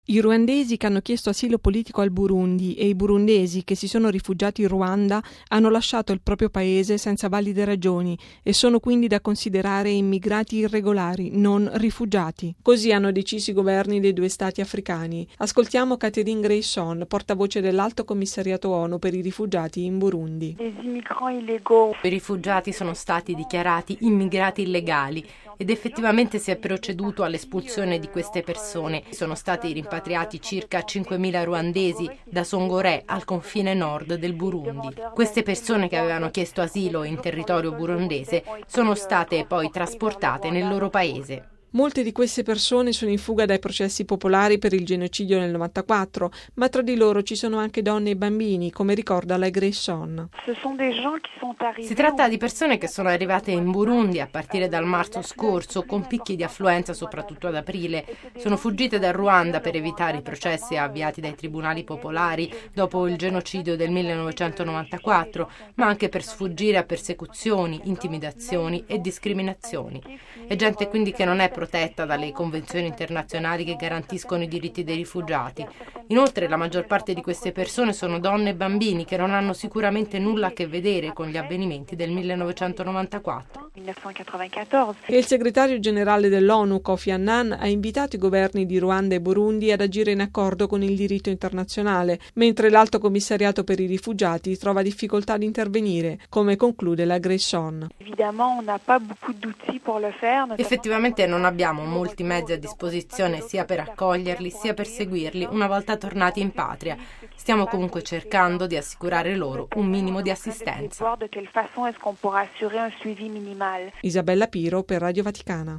I ruandesi che hanno chiesto asilo politico al Burundi e i burundesi che si sono rifugiati in Ruanda hanno lasciato il proprio paese senza valide ragioni e sono quindi da considerare immigrati irregolari, non rifugiati. Così hanno deciso i governi dei due stati africani. Ascoltiamo Catherine Grayson, portavoce dell'Alto Commissariato ONU per i rifugiati in Burundi. I rifugiati sono stati dichiarati immigrati illegali ed effettivamente si è proceduto all'espulsione di queste persone. Sono stati rimpatriati circa 5.000 ruandesi da Songorè al confine nord del Burundi. Queste persone che avevano chiesto asilo in territorio burundese sono state poi trasportate nel loro paese. Molte di queste persone sono in fuga dai processi popolari per il genocidio nel 94, ma tra di loro ci sono anche donne e bambini, come ricorda la Grayson. Si tratta di persone che sono arrivate in Burundi a partire dal marzo scorso, con picchi di affluenza soprattutto ad aprile. Sono fuggite dal Ruanda per evitare i processi avviati dai tribunali popolari dopo il genocidio del 1994, ma anche per sfuggire a persecuzioni, intimidazioni e discriminazioni. È gente quindi che non è protetta dalle convenzioni internazionali che garantiscono i diritti dei rifugiati. Inoltre la maggior parte di queste persone sono donne e bambini che non hanno sicuramente nulla a che vedere con gli avvenimenti del 1994. E il segretario generale dell'ONU, Kofi Annan, ha invitato i governi di Ruanda e Burundi ad agire in accordo con il diritto internazionale, mentre l'Alto Commissariato per i rifugiati trova difficoltà ad intervenire, come conclude la Grayson. Effettivamente non abbiamo molti mezzi a disposizione sia per accoglierli sia per seguirli una volta tornati in patria. Stiamo comunque cercando di assicurare loro un minimo di assistenza. Isabella Piro per Radio Vaticana.